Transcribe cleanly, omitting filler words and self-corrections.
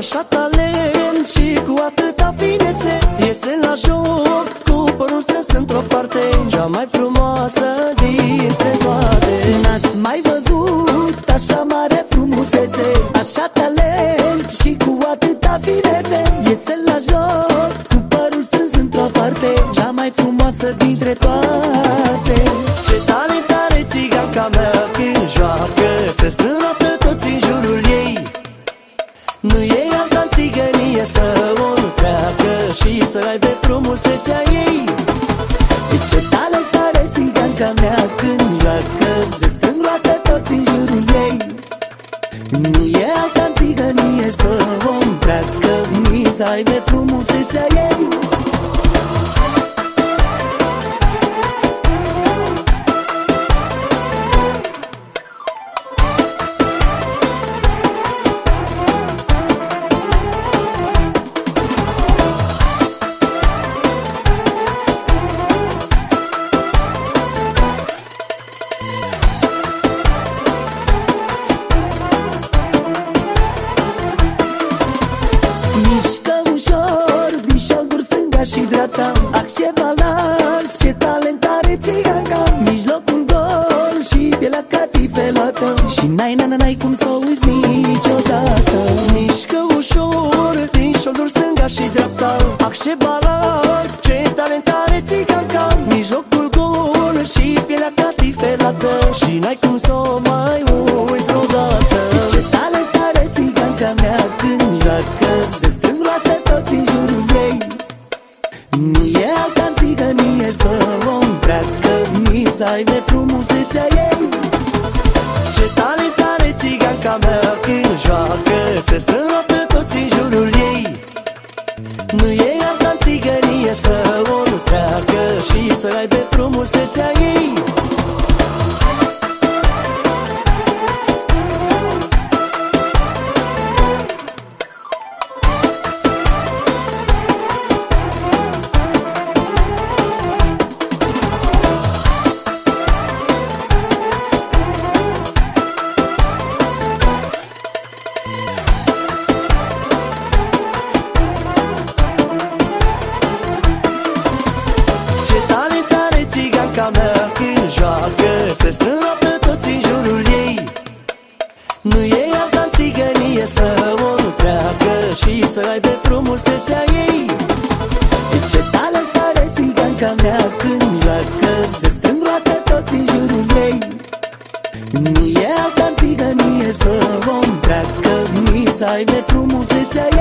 așa talent și cu atâta finețe, iese la joc cu părul strâns într-o parte, cea mai frumoasă dintre toate. N-ați mai văzut așa mare frumusețe, așa talent și cu atâta finețe, iese la joc cu părul strâns într-o parte, cea mai frumoasă dintre toate. Ce talent are țiganca mea când joacă, se strâng toți în jurul ei. Nu e alta țigănie să o nu treacă și să aibă frumusețea ei. Ce talent are țiganca mea când joacă, se strâng toți în jurul ei. Nu e alta țigănie să o nu treacă, nici să aibă frumusețea ei. Și dreapta, ce balans, ce talent are țiganca, mijlocul gol și pielea catifelată, și n-ai cum să o uiți niciodată. Mișcă ușor din șolduri stânga și dreapta, ce balans, ce talent are țiganca, mijlocul gol și pielea catifelată, și n-ai cum să o mai uiți vreodată. Ce talent are țiganca mea când joacă, se strâng toți în jurul ei. Nu e alta țigănie să o întreacă, nici să aibă frumusețea ei. Ce talent are țiganca mea când joacă, se strâng toți în jurul ei. Nu e alta țigănie să o nu treacă și să aibă frumusețea ei. Mea când joacă, se strâng toți în jurul ei. Nu e alta țigănie să o nu treacă și să aibă frumusețea ei. Ce talent are țiganca mea când joacă, se strâng toți în jurul ei. Nu e alta țigănie să o nu treacă, nici să aibă frumusețea ei.